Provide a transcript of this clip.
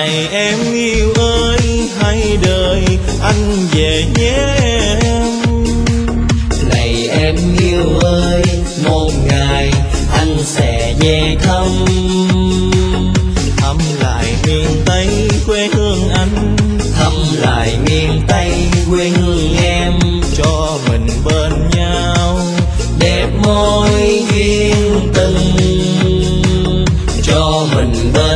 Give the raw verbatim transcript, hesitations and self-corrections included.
Này em yêu ơi, hãy đợi anh về nhé em. Này em yêu ơi, một ngày anh sẽ về thăm. Thăm lại miền Tây quê hương anh, Thăm lại miền Tây quê hương em. cho mình bên nhau Đẹp môi duyên tình, cho mình bên